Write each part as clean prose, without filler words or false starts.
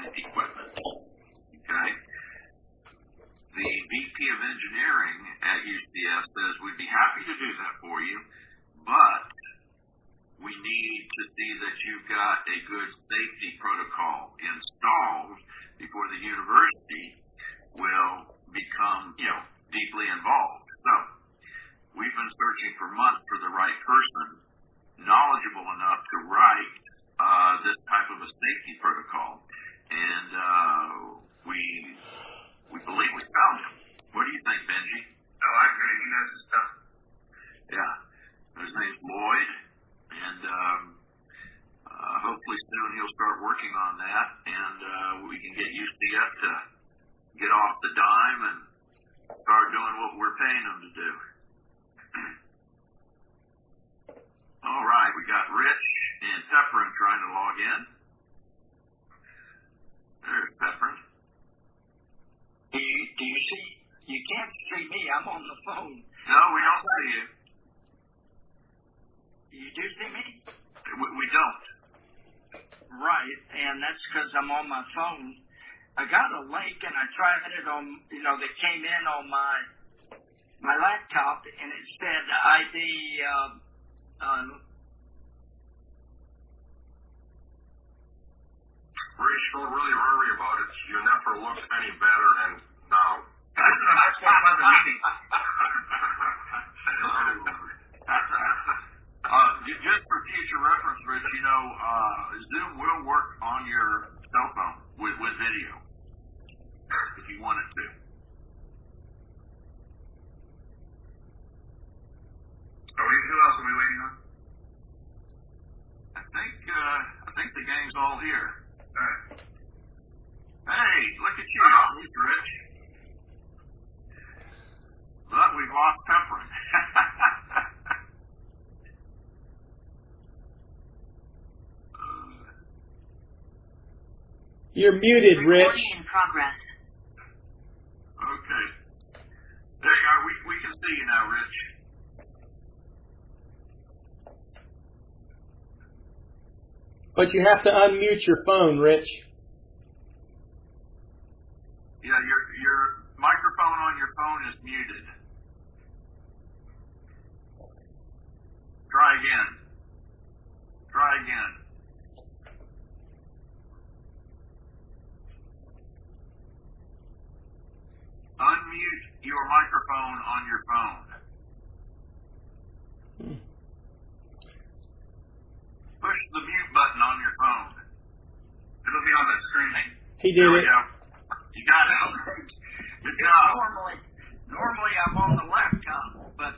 equipment. Okay? The VP of Engineering at UCF says we'd be happy to do that for you, but we need to see that you've got a good safety protocol installed before the university will become, deeply involved. So, we've been searching for months for the right person, knowledgeable enough to write this type of a safety protocol, and we believe we found him. What do you think, Benji? Oh, I agree. He knows his stuff. Yeah. His name's Lloyd, and hopefully soon he'll start working on that, and we can get UCF to get off the dime and start doing what we're paying them to do. All right, we got Rich and Pepperin trying to log in. There's Pepperin. Do you see? You can't see me. I'm on the phone. No, we don't see you. You do see me? We don't. Right, and that's because I'm on my phone. I got a link, and I tried it on, that came in on my laptop, and it said ID, Rich, don't really worry about it. You never looked any better than now. That's the next one of the meeting. Just for future reference, Rich, Zoom will work on your cell phone with video if you want it to. So who else are we waiting on? I think the gang's all here. All right. Hey, look at you, Rich. But we've lost Pepperin. You're muted, Rich. Recording in progress. Okay. There you are. We can see you now, Rich. But you have to unmute your phone, Rich. Yeah, your microphone on your phone is muted. Try again. Unmute your microphone on your phone. Push the mute button on your phone. It'll be on the screen. He did There we it. go. You got it. Good job. Normally I'm on the laptop, but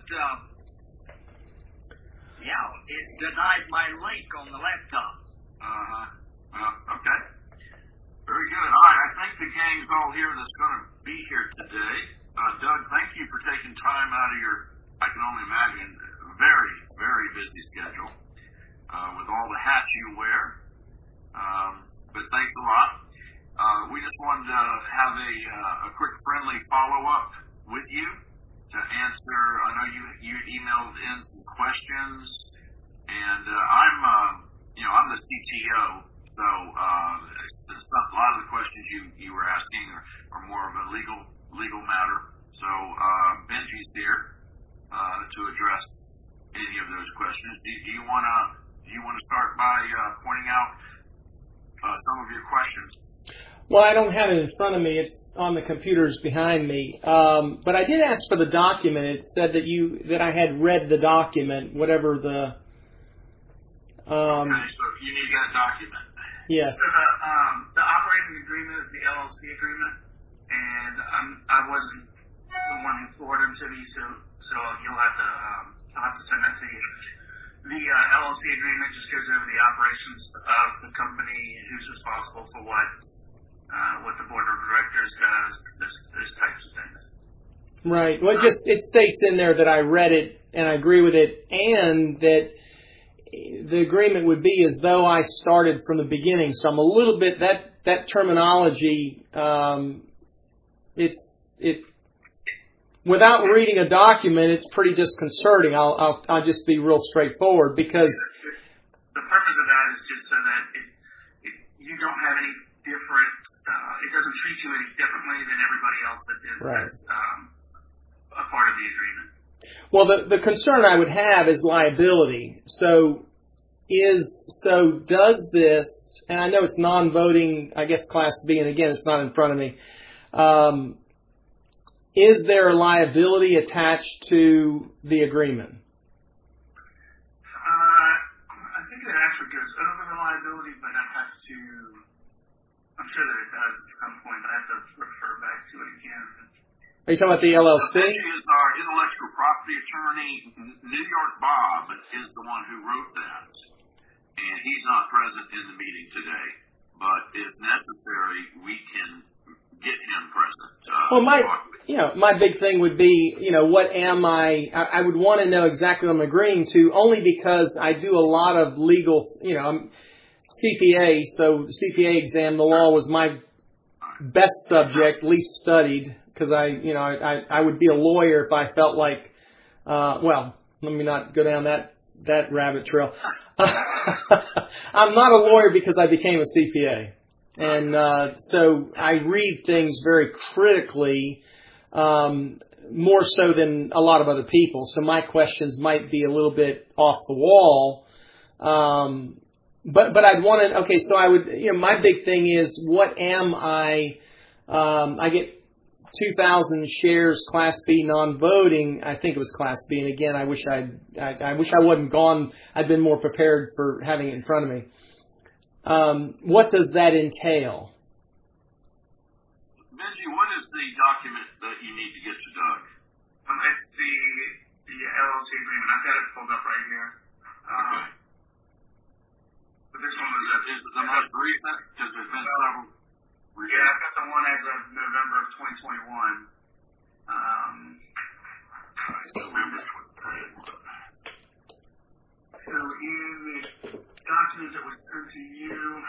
it denied my link on the laptop. Okay. Very good. All right, I think the gang's all here that's going to be here today. Doug, thank you for taking time out of your, I can only imagine, very, very busy schedule with all the hats you wear. But thanks a lot. We just wanted to have a quick friendly follow-up with you to answer. I know you emailed in some questions, and I'm the CTO, so a lot of the questions you were asking are more of a legal matter. So Benji's here to address any of those questions. Do you want to start by pointing out some of your questions? Well, I don't have it in front of me. It's on the computers behind me. But I did ask for the document. It said that I had read the document, whatever the. Okay, so you need that document. Yes. So the operating agreement is the LLC agreement, and I wasn't the one who forwarded them to me, so you'll have to I'll have to send that to you. The LLC agreement just goes over the operations of the company, who's responsible for what the board of directors does, those types of things. Right. Well, it states in there that I read it and I agree with it, and that the agreement would be as though I started from the beginning. So I'm a little bit that terminology. Without reading a document, it's pretty disconcerting. I'll just be real straightforward because the purpose of that is just so that you don't have any different. It doesn't treat you any differently than everybody else that's a part of the agreement. Well, the concern I would have is liability. So does this, and I know it's non-voting, I guess Class B, and again, it's not in front of me. Is there a liability attached to the agreement? I think it actually goes over the liability, but I'm sure that it does at some point, but I have to refer back to it again. Are you talking about the LLC? He is our intellectual property attorney. New York Bob is the one who wrote that. And he's not present in the meeting today. But if necessary, we can get him present. Well, my big thing would be, what am I would want to know exactly what I'm agreeing to, only because I do a lot of legal, I'm CPA, so CPA exam, the law was my best subject, least studied, because I would be a lawyer if I felt like, let me not go down that rabbit trail. I'm not a lawyer because I became a CPA. And so I read things very critically, more so than a lot of other people. So my questions might be a little bit off the wall. But I'd want to, okay, so I would, my big thing is, what am I get 2,000 shares Class B non-voting. I think it was Class B. And again, I wish I wasn't gone. I'd been more prepared for having it in front of me. What does that entail? Benji, what is the document that you need to get to Doug? It's the LLC agreement. I've got it pulled up right here. Okay. But this one was is the most recent? Because there's been several. Yeah, I've got the one as of November of 2021. So in the document that was sent to you,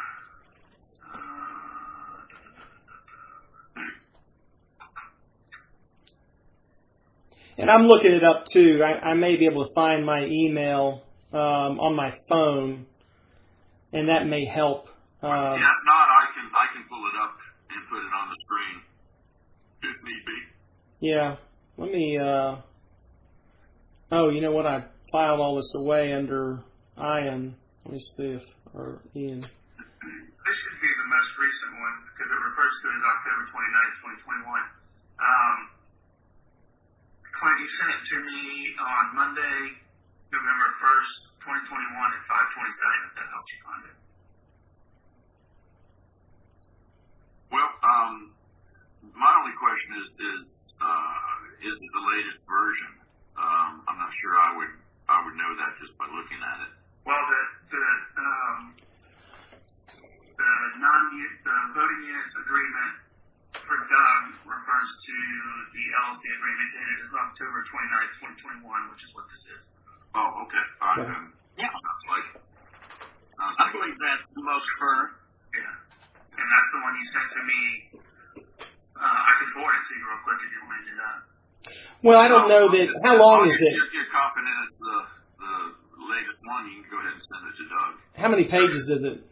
and I'm looking it up too. I may be able to find my email on my phone, and that may help. If not, I can pull it up and put it on the screen if need be. Yeah. Let me. Oh, you know what? I filed all this away under Ian. Let me see or Ian. This should be the most recent one because it refers to it as October 29th, 2021. Clint, you sent it to me on Monday, November 1st, 2021 at 5:27. If that helps you find it. Well, my only question is it the latest version? I'm not sure I would know that just by looking at it. Well, the voting units agreement for Doug refers to the LLC agreement dated as October 29th, 2021, which is what this is. Oh, okay. All right. Yeah. I believe that's the most current. Yeah. And that's the one you sent to me. I can forward it to you real quick if you want me to do that. Well, I don't know that. How long is it? If you're confident it's the latest one, you can go ahead and send it to Doug. How many pages is it?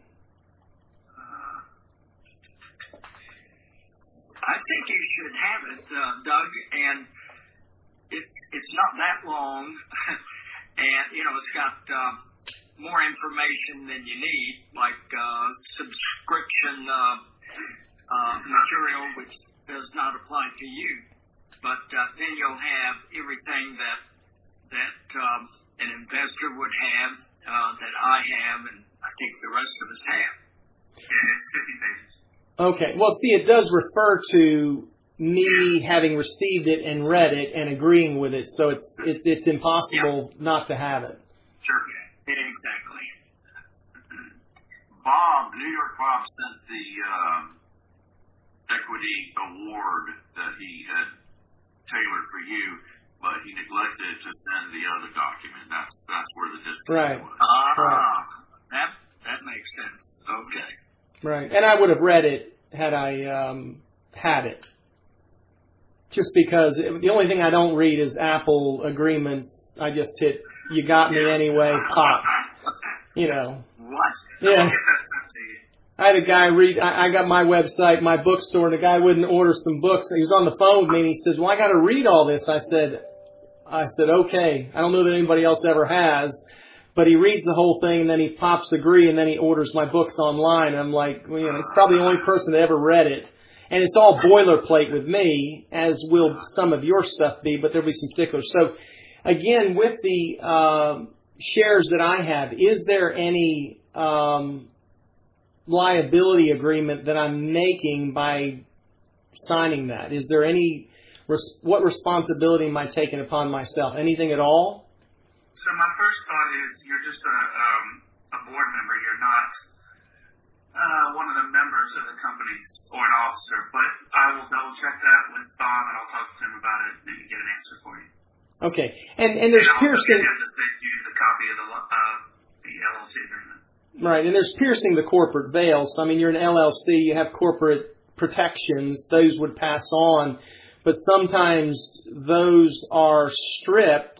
I think you should have it, Doug, and it's not that long, and it's got more information than you need, like subscription material, which does not apply to you. But then you'll have everything that an investor would have, that I have, and I think the rest of us have. Yeah, it's 50 pages. Okay. Well, see, it does refer to me having received it and read it and agreeing with it, so it's impossible not to have it. Sure. Yeah, exactly. New York Bob sent the equity award that he had tailored for you, but he neglected to send the other document. That's where the disconnect was. Right. That makes sense. Okay. Right, and I would have read it had I had it. Just because the only thing I don't read is Apple agreements. I just hit, you got me anyway, pop. What? Yeah. I had a guy I got my website, my bookstore, and the guy wouldn't order some books. He was on the phone with me, and he says, well, I got to read all this. I said, okay. I don't know that anybody else ever has. But he reads the whole thing, and then he pops agree, and then he orders my books online. I'm like, well, he's probably the only person that ever read it. And it's all boilerplate with me, as will some of your stuff be, but there'll be some particulars. So, again, with the shares that I have, is there any liability agreement that I'm making by signing that? Is there any, what responsibility am I taking upon myself? Anything at all? So my first thought is you're just a board member. You're not one of the members of the company or an officer. But I will double check that with Bob, and I'll talk to him about it and get an answer for you. Okay, and there's piercing. And also get him to send you the copy of the LLC agreement. Right, and there's piercing the corporate veil. So, I mean, you're an LLC, you have corporate protections, those would pass on. But sometimes those are stripped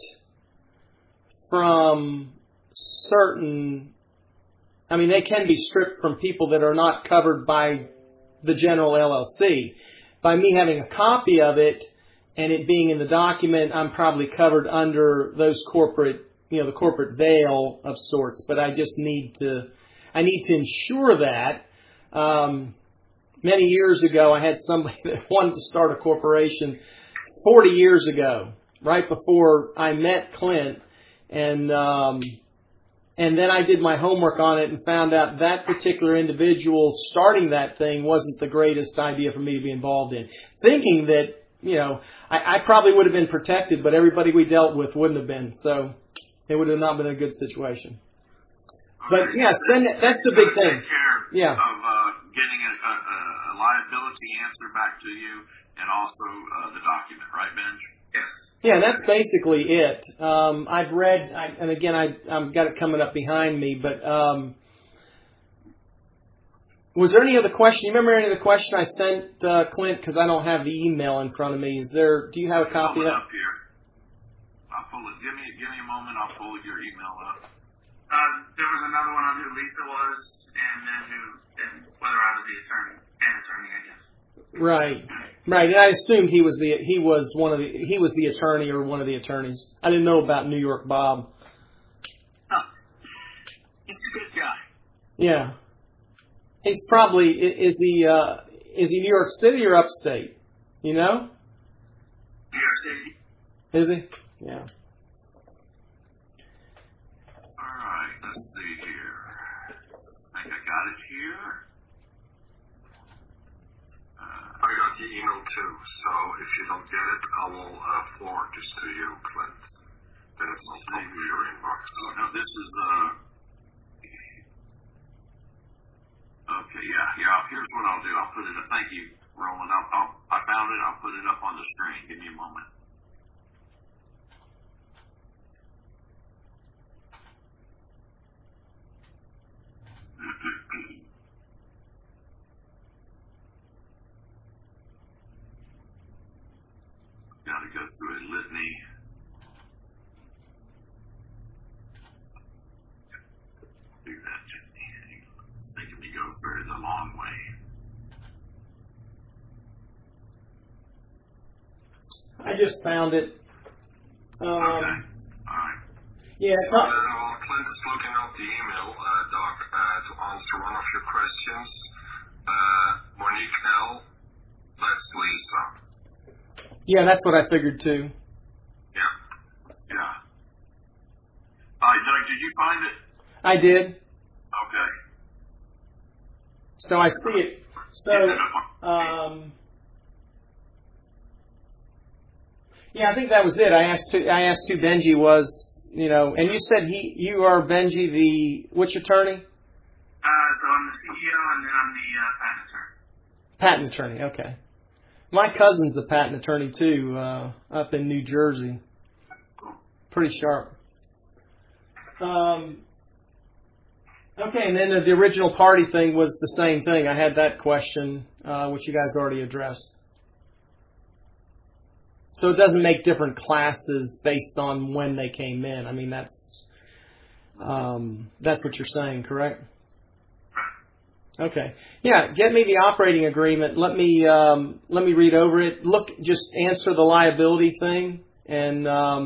from certain, I mean, they can be stripped from people that are not covered by the general LLC. By me having a copy of it and it being in the document, I'm probably covered under those corporate, the corporate veil of sorts, but I just need to ensure that. Many years ago, I had somebody that wanted to start a corporation 40 years ago, right before I met Clint, and then I did my homework on it and found out that particular individual starting that thing wasn't the greatest idea for me to be involved in. Thinking that, I probably would have been protected, but everybody we dealt with wouldn't have been, so it would have not been a good situation. But yeah, that's the big thing. Yeah. Of getting a liability answer back to you, and also the document, right, Benj? Yes. Yeah, that's basically it. I've read, and again, I've got it coming up behind me, but was there any other question? You remember any of the question I sent Clint? Because I don't have the email in front of me. Do you have a copy of that? Up here. I'll pull it. Give me a moment. I'll pull your email up. There was another one on who Lisa was, and whether I was an attorney, I guess. Right. And I assumed he was the attorney or one of the attorneys. I didn't know about New York Bob. Oh, he's a good guy. Yeah. He's probably is he New York City or upstate? You know? New York City. Is he? Yeah. All right. Let's see here. I think I got it here. I got the email too, so if you don't get it, I will forward this to you, Clint. Then it's on top of your inbox. No, this is okay, yeah. Here's what I'll do. I'll put it up. Thank you, Roland. I found it. I'll put it up on the screen. Give me a moment. Got to go through a litany. Do that to me. Making me go through the long way. I just found it. Okay. All right. Yeah. So while Clint is looking up the email, Doc, to answer one of your questions, Monique L. That's Lisa. Yeah, that's what I figured too. Yeah. All right, Doug, did you find it? I did. Okay. So I see it. So, yeah, I think that was it. I asked who Benji was, and you said you are Benji, which attorney? So I'm the CEO, and then I'm the Patent patent attorney. attorney, okay. My cousin's a patent attorney too, up in New Jersey. Pretty sharp. Okay, and then the original party thing was the same thing. I had that question, which you guys already addressed. So it doesn't make different classes based on when they came in. I mean, that's what you're saying, correct? Okay. Yeah, get me the operating agreement. Let me read over it. Just answer the liability thing, and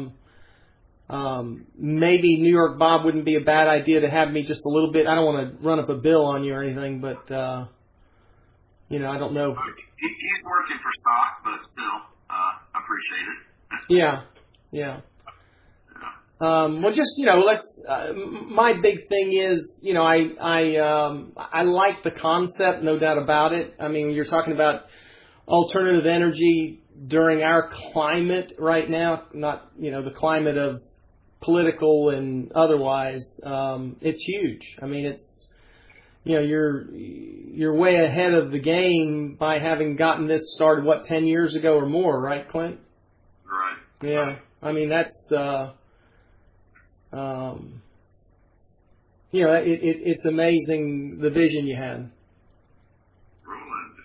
maybe New York Bob wouldn't be a bad idea to have me just a little bit. I don't want to run up a bill on you or anything, but I don't know. He's working for stock, but still, appreciate it. Yeah. Well, just let's. My big thing is, I like the concept, no doubt about it. I mean, you're talking about alternative energy during our climate right now, not the climate of political and otherwise. It's huge. I mean, it's you're way ahead of the game by having gotten this started 10 years ago or more, right, Clint? Right. Yeah. I mean, that's. It's amazing the vision you had. Roland.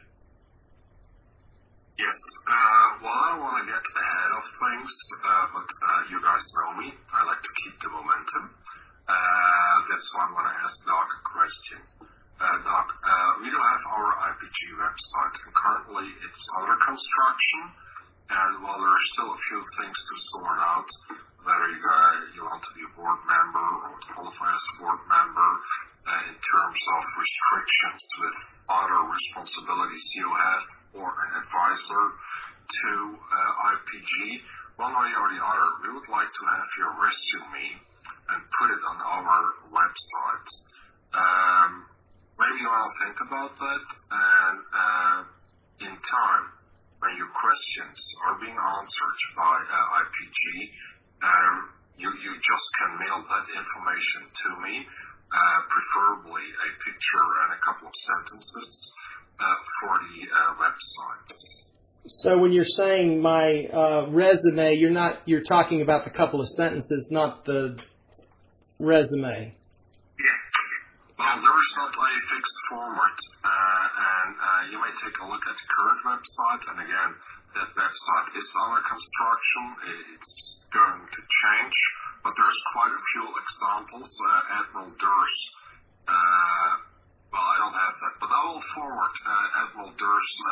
Yes. Well, I don't want to get ahead of things, but you guys know me. I like to keep the momentum. That's why I'm going to ask Doc a question. Doc, we do have our IPG website, and currently it's under construction. And while there are still a few things to sort out, whether you want to be a board member or qualify as a board member, in terms of restrictions with other responsibilities you have, or an advisor to IPG, one way or the other, we would like to have your resume and put it on our website. Maybe you want to think about that, and in time, when your questions are being answered by IPG, you just can mail that information to me, preferably a picture and a couple of sentences for the website. So when you're saying my resume, you're talking about the couple of sentences, not the resume. Yeah. Well, there is not a fixed format, and you may take a look at the current website, and again, that website is under construction. It's going to change, but there's quite a few examples. Admiral Durst, well, I don't have that, but I will forward Admiral Durst's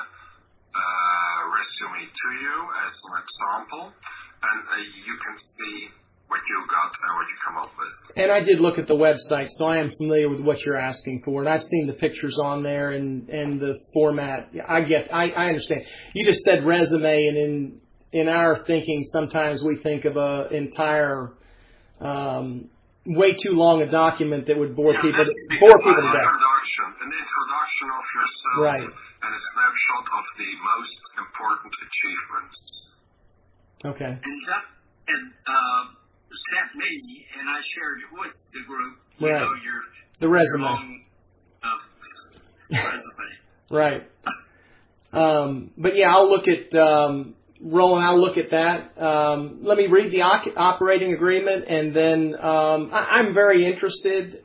resume to you as an example, and you can see what you got and what you come up with. And I did look at the website, so I am familiar with what you're asking for, and I've seen the pictures on there and the format. I understand. You just said resume, and in our thinking, sometimes we think of a entire, way too long a document that would bore people to death. An introduction of yourself, right, and a snapshot of the most important achievements. Okay. And sent me, and I shared it with the group. Right. The resume. Resume. Right. But yeah, I'll look at Roland. I'll look at that. Let me read the operating agreement, and then I'm very interested.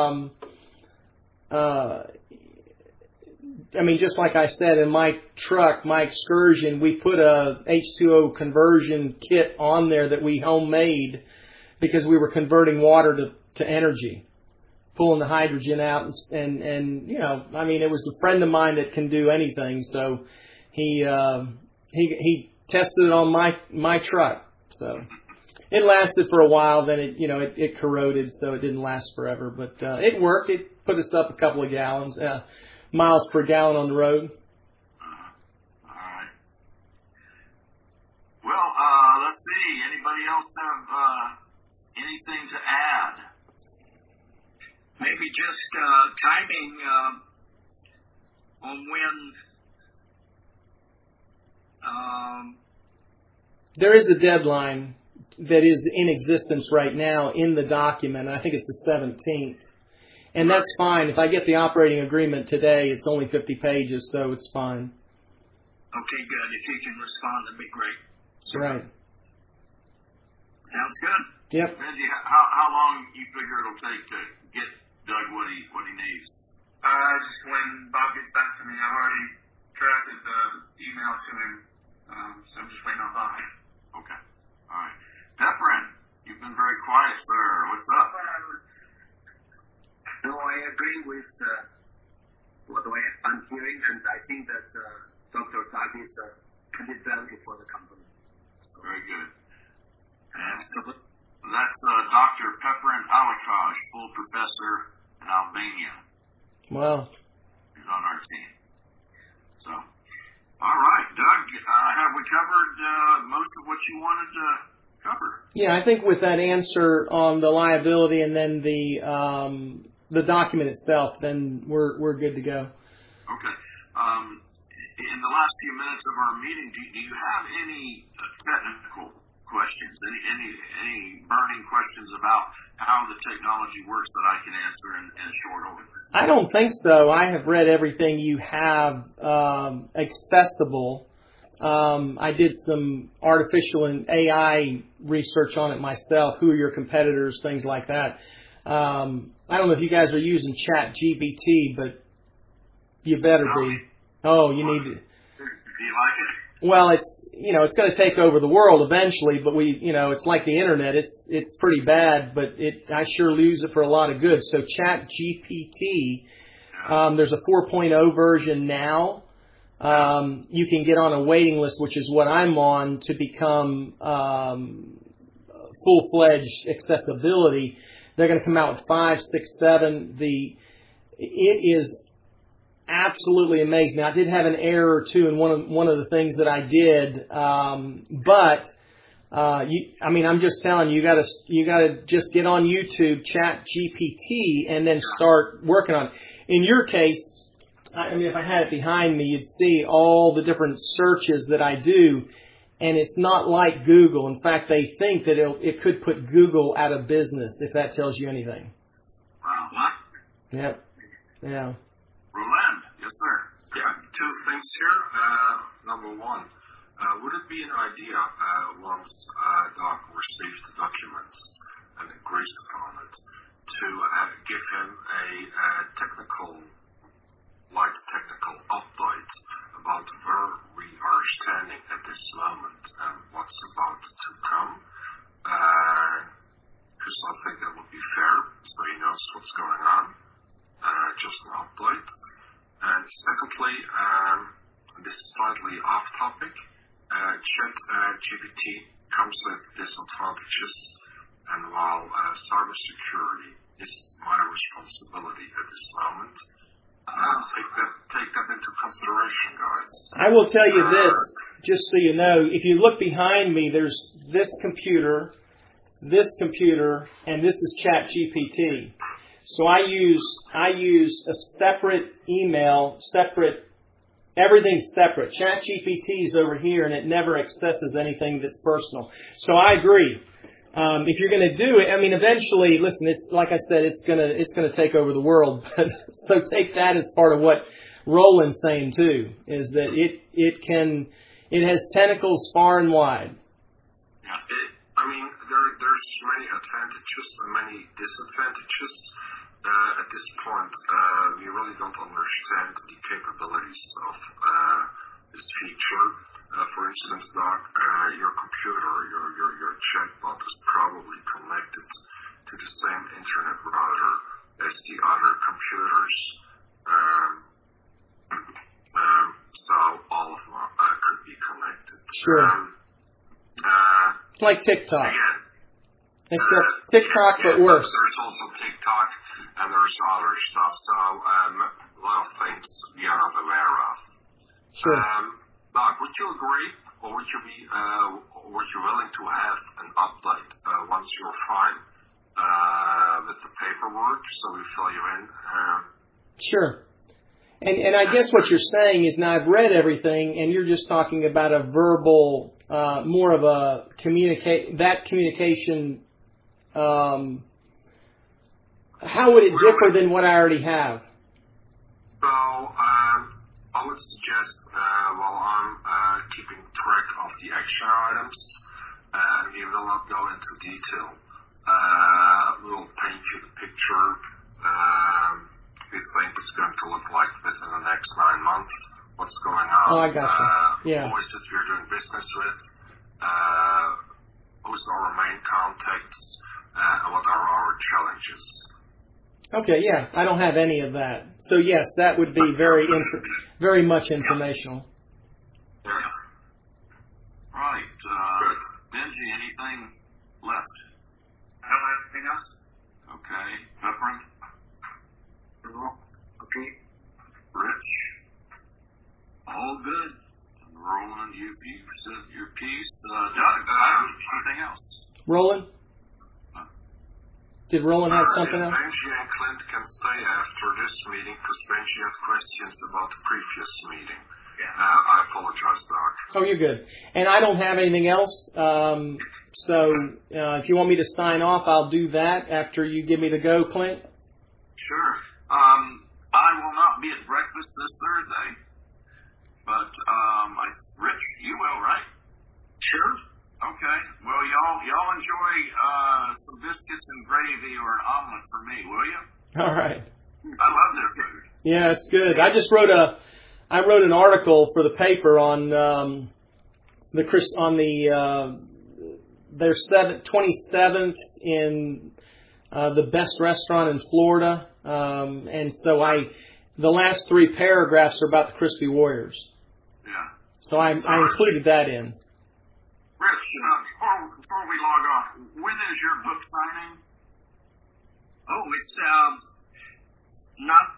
I mean, just like I said, in my truck, my Excursion, we put a H2O conversion kit on there that we homemade because we were converting water to energy, pulling the hydrogen out, and I mean, it was a friend of mine that can do anything, so he tested it on my truck. So it lasted for a while, then it corroded, so it didn't last forever, but it worked. It put us up a couple of gallons. Miles per gallon on the road. All right. Well, let's see. Anybody else have anything to add? Maybe just timing on when. There is a deadline that is in existence right now in the document. I think it's the 17th. And that's fine. If I get the operating agreement today, it's only 50 pages, so it's fine. Okay, good. If you can respond, that'd be great. Right. Sounds good. Yep. Reggie, how long you figure it'll take to get Doug what he needs? Just when Bob gets back to me. I've already drafted the email to him, so I'm just waiting on Bob. Okay. All right. Efren, you've been very quiet, sir. What's up? No, I agree with what I'm hearing, and I think that Dr. Tag is added value for the company. Very good. And so that's Dr. Peprin Alekaj, full professor in Albania. Wow. He's on our team. So, all right, Doug, have we covered most of what you wanted to cover? Yeah, I think with that answer on the liability and then the document itself, then we're good to go. Okay. In the last few minutes of our meeting, do you have any technical questions? Any burning questions about how the technology works that I can answer in short order? I don't think so. I have read everything you have accessible. I did some artificial and AI research on it myself. Who are your competitors? Things like that. I don't know if you guys are using ChatGPT, but you better be. Oh, you need to. Do you like it? Well, it's going to take over the world eventually, but it's like the internet. It's pretty bad, but I sure use it for a lot of good. So ChatGPT, there's a 4.0 version now. You can get on a waiting list, which is what I'm on, to become full-fledged accessibility. They're going to come out with 5, 6, 7. It is absolutely amazing. Now, I did have an error or two in one of the things that I did, but I'm just telling you, you gotta just get on YouTube, ChatGPT, and then start working on it. In your case, if I had it behind me, you'd see all the different searches that I do, and it's not like Google. In fact, they think that it could put Google out of business, if that tells you anything. Wow. Yep. Yeah. Roland, yes, sir. Yeah, two things here. Number one, would it be an idea once Doc receives the documents and agrees upon it to give him a light technical update about where we are standing at this moment and what's about to come? Because I think that would be fair, so he knows what's going on. Just an update. And secondly, this is slightly off topic. ChatGPT comes with disadvantages, and while cybersecurity is my responsibility at this moment, take that into consideration, guys. I will tell you this, just so you know. If you look behind me, there's this computer, and this is ChatGPT. So I use a separate email, everything's separate. ChatGPT is over here, and it never accesses anything that's personal. So I agree. If you're going to do it, eventually, listen, like I said, it's going to take over the world. So take that as part of what Roland's saying too, is that it has tentacles far and wide. Yeah, there's many advantages and many disadvantages. At this point, we really don't understand the capabilities of this feature. For instance, Doc, your computer, your chatbot is probably connected to the same internet router as the other computers. So all of them could be connected. Sure. Like TikTok. Again, except TikTok, but worse. There's also TikTok, and there's other stuff. So a lot of things we are not aware of. Sure. Doc, would you agree, or would you willing to have an update once you're fine with the paperwork, so we fill you in? Sure. And I guess what you're saying is, now I've read everything, and you're just talking about a verbal, more of a communication. How would it differ than what I already have? So I would suggest, while I'm keeping track of the action items, we will not go into detail. We will paint you the picture we think it's going to look like within the next 9 months. What's going on? Oh, I got you. Yeah. Who is it we're doing business with? Who's our main contacts? And what are our challenges? Okay, yeah, I don't have any of that. So yes, that would be very much informational. Right. Benji, anything left? I don't have anything else. Okay. Pepperin? Okay. Rich? All good. Roland, you said your piece. Doug, anything else? Roland? Did Roland have something If else? Benji and Clint can stay after this meeting, because Benji had questions about the previous meeting. Yeah. I apologize, Doc. Oh, you're good. And I don't have anything else. So if you want me to sign off, I'll do that after you give me the go, Clint. Sure. I will not be at breakfast this Thursday, but Rich, you will, right? Sure. Okay. Well, y'all enjoy some biscuits and gravy or an omelet for me, will you? All right. I love their food. Yeah, it's good. I just wrote an article for the paper on their 27th in the best restaurant in Florida, and so the last 3 paragraphs are about the Crispy Warriors. Yeah. So I included that in. Rich, before we log off, when is your book signing? Oh, it's not.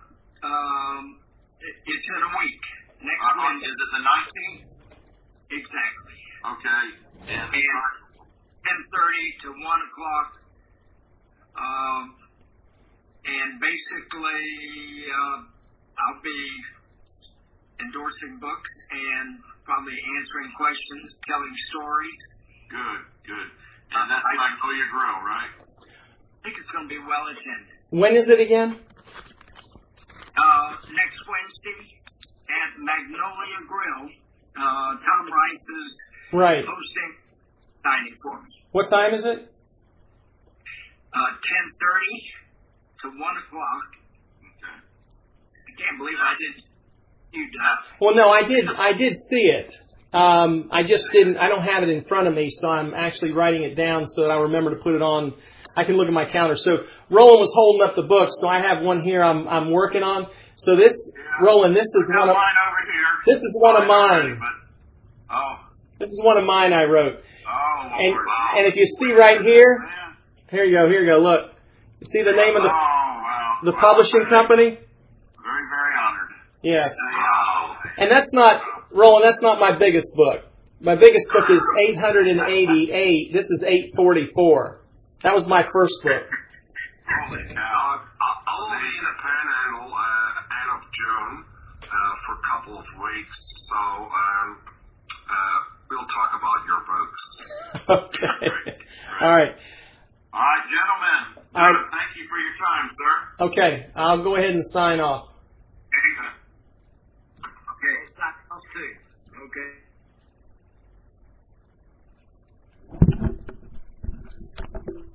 It's in a week. Next Wednesday. Is it the 19th? Exactly. Okay. And 10:30 to 1 o'clock. And basically, I'll be endorsing books and probably answering questions, telling stories. Good. And that's Magnolia Grill, right? I think it's going to be well attended. When is it again? Next Wednesday at Magnolia Grill. Tom Rice is hosting dining for me. What time is it? 10:30 to 1 o'clock. Okay. I can't believe I didn't do that. Well, no, I did see it. I just didn't. I don't have it in front of me, so I'm actually writing it down so that I remember to put it on. I can look at my calendar. So Roland was holding up the book, so I have one here I'm working on. So this, Roland, this is one of mine over here. This is one of mine. This is one of mine I wrote. Oh, and if you see right here, here you go. Look, you see the name of the publishing company? Very, very honored. Yes. And that's not, Roland, that's not my biggest book. My biggest book is 888. This is 844. That was my first book. Holy cow. I'll be in a panhandle end of June for a couple of weeks, so we'll talk about your books. Okay. All right. All right, gentlemen. Thank you for your time, sir. Okay. I'll go ahead and sign off.